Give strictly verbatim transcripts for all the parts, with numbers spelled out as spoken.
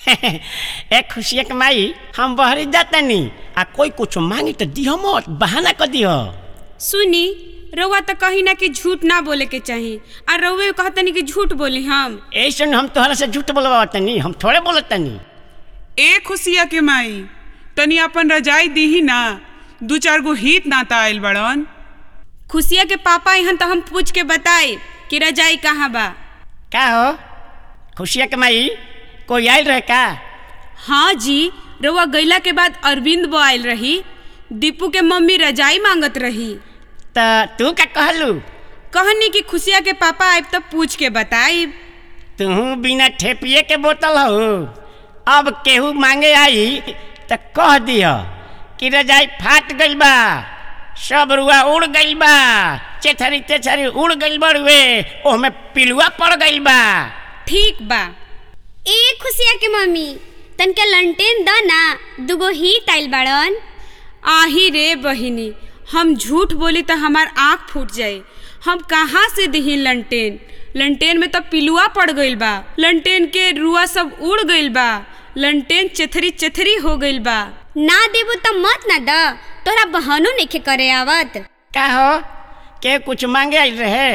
ए खुशिया के माई हम बहरी जातनी आ कोई कुछ मांगी तो दिह मत, बहाना कर दिह। सुनी रउआ तो कहीं ना कि झूठ ना बोले के चाहिए और रउए कहतनी कि झूठ बोली हम ऐसे हम तोहरा से झूठ बोलवातनी, हम थोड़े बोलतनी। ए खुशिया के माई तनी अपन रजाई दीही ना, दू चार गो हित नाता आयल बड़न। खुशिया के पापा यहाँ तो हम पूछ के बताए कि रजाई कहाँ बा। का हो खुशिया के माई कोई आयल रहे का? हाँ जी, रउआ गैला के बाद अरविंद बो आयल रही, दीपू के मम्मी रजाई मांगत रही। तो तू का कहलू? कहनी कि खुशिया के पापा आए तब पूछ के बताइब। तू बिना ठेपिए के बोतल हो, अब केहू मांगे आई तो कह दिह कि रजाई फाट गइल बा, सब रुआ उड़ गइल बा, चेथरी तेथरी उड़ गइल बड़ुए, ओहमे पिलुआ पड़ गइल बा। ठीक बा। ए खुशिया के मम्मी तनके लंटेन द ना, दुगो हित आइल बड़न। आही रे बहिनी, हम झूठ बोली तो हमार आँख फूट जाए। हम कहाँ से दही लंटेन? लंटेन में तो पिलुआ पड़ गइल बा, लंटेन के रुआ सब उड़ गइल बा, लंटेन चेथरी चेथरी हो गइल बा। ना देबो तो मत ना द, तोरा बहानो नइखे करे आवत। का हो के कुछ मांगे आइल रहे?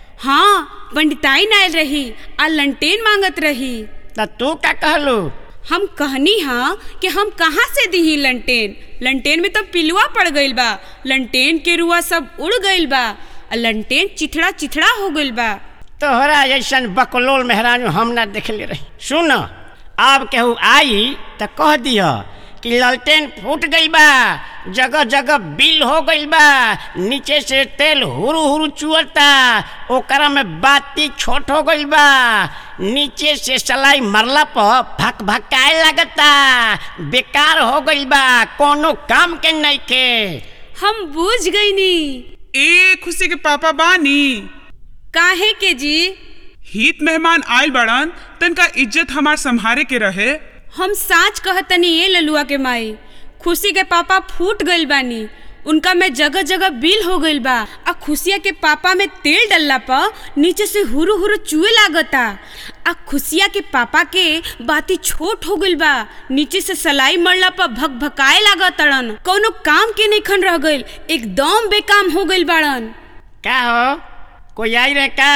हाँ, पंडिताई नायल रही आ लंटेन मांगत रही। तो तू का कहलू? हम कहनी हाँ कि हम कहाँ से दही लंटेन, लंटेन में तो पिलुआ पड़ गइल बा, लंटेन के रुआ सब उड़ गइल बा, लंटेन चिथड़ा चिथड़ा हो गइल बा। तोहरा ऐसा बकलोल मेहरानू हम ना देखले रही। सुन, अब केहू आई तो कह दिह कि ललटेन फूट गइल बा, जगह जगह बिल हो गइल बा, नीचे से तेल हुरु हुरु चुअता, ओकरा में बाती छोट हो गइल बा, नीचे से सलाई मरला पर भक भकाए लगता, बेकार हो गइल बा, कोनो काम के नहीं के। हम बूझ गईनी। ए खुशी के पापा बानी? काहे के जी? हित मेहमान आयल बड़न, तनका इज्जत हमार संभारे के रहे। हम साच कहतनी ये ललुआ के माई, खुशी के पापा फूट गइल बानी, उनका में जगह जगह बिल हो गइल बा, आ खुशिया के पापा में तेल डलला पर नीचे से हुरु हुरु चुए लागता, आ खुशिया के पापा के बाती छोट हो गइल बा, नीचे से सलाई मरला पर भक भकाए लागतड़न, कोनो काम के नहीं खन रह गइल, एकदम बेकाम हो गइल बाड़न। का हो कोई आई रहे का?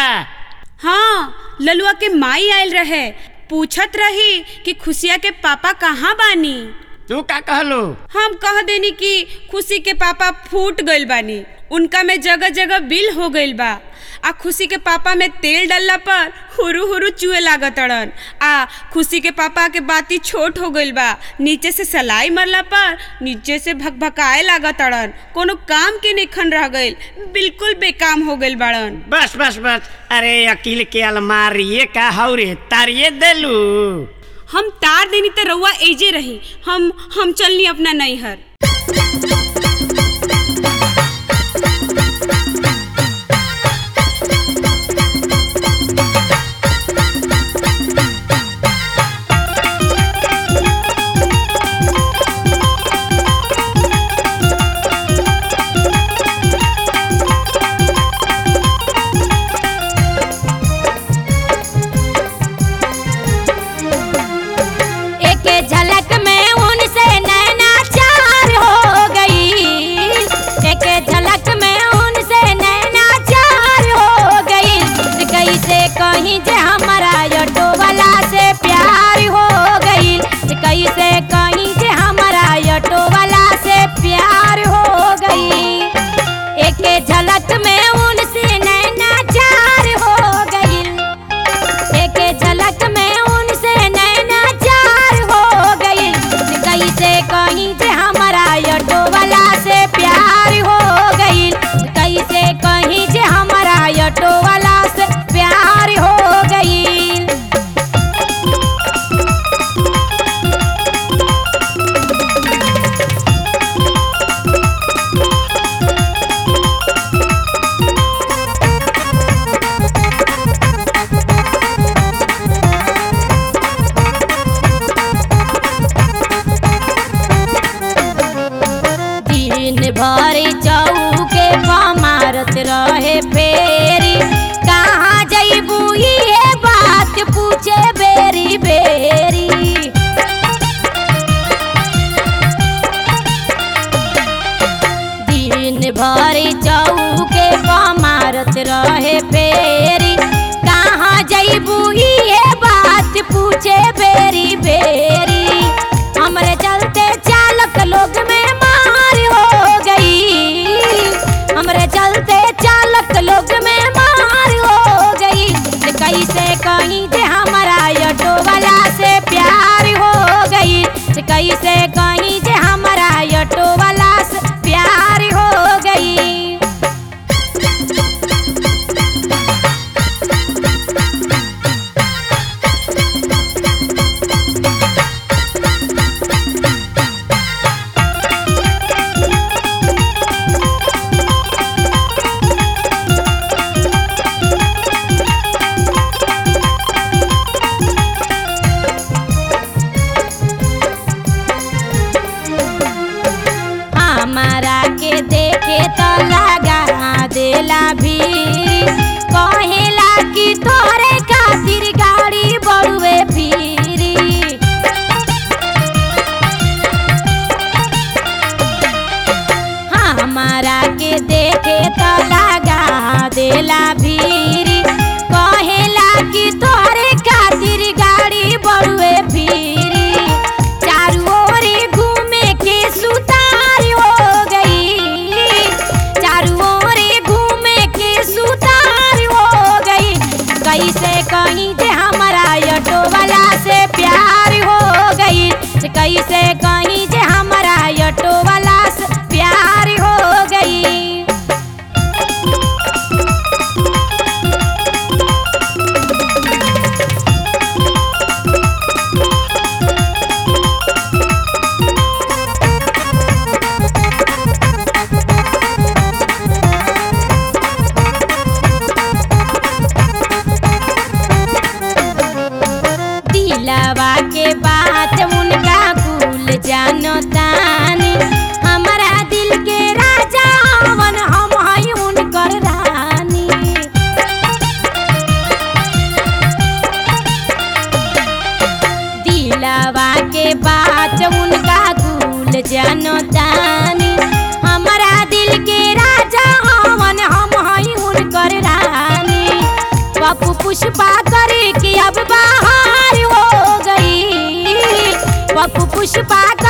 हाँ, ललुआ के माई आयल रहे, पूछत रही कि खुशिया के पापा कहाँ बानी। तू का कहलू? हम कह देनी कि खुशी के पापा फूट गइल बानी, उनका में जगह जगह बिल हो गइल बा, आ खुशी के पापा में तेल डलला पर हुरु हुरु चुए लागतड़न, आ खुशी के पापा के बाती छोट हो गइल बा, नीचे से सलाई मरला पर नीचे से भक भकाए लागतड़न, कोनो काम के नहीं खन रह गइल, बिल्कुल बेकाम हो गइल बाड़न। बस बस बस, अरे अकील के अलमारिये का हौरे तारिये देलू। हम तार देनी तो रउआ एजे रही, हम हम चलनी अपना नैहर। झलक में उनसे नैना चार हो गई। बेरी बेरी। हमरे चलते चालक लोग में मार हो गई, हमरे चलते चालक लोग में मार हो गई। कैसे कहीं जे हमारा ऑटो वाला से प्यार हो गई, कैसे कहीं जे हमारा ऑटो वाला से प्यार हो गई। हमारा के देखे तो लगा देला भीड़, कहेला कि तोरे खातिर गाड़ी बड़ुए फिरी। हमारा के देखे तो लगा देला भीड़, कहेला कि तोरे खातिर गाड़ी बड़ुए फिरी। चारू ओरी घूमे के सुतार हो गई, चारू ओरी घूमे के सुतार हो गई। कैसे कहीं जे हमारा ऑटो वाला से प्यार हो गई, कैसे कहीं जे हमारा ऑटो वाला से प्यार हो गई। दिलवा के बात उनका कुल जानो तानी, हमारा दिल के राजा हवन हम हई उनकर रानी। दिलवा के बात उनका कुल जानो तानी, हमारा दिल के राजा हवन हम हई उनकर रानी। पप्पू पुष्पा करे कि अब बाहर हो गई, पप्पू पुष्पा